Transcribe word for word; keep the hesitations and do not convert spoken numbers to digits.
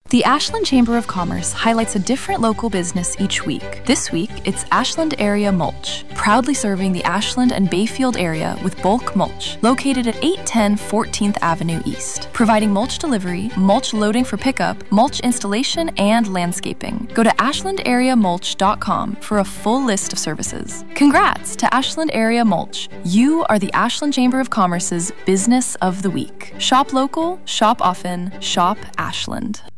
The Ashland Chamber of Commerce highlights a different local business each week. This week, it's Ashland Area Mulch, proudly serving the Ashland and Bayfield area with bulk mulch, located at eight ten fourteenth Avenue East, providing mulch delivery, mulch loading for pickup, mulch installation, and landscaping. Go to ashland area mulch dot com for a full list of services. Congrats to Ashland Area Mulch. You are the Ashland Chamber of Commerce's Business of the Week. Shop local, shop often, shop Ashland.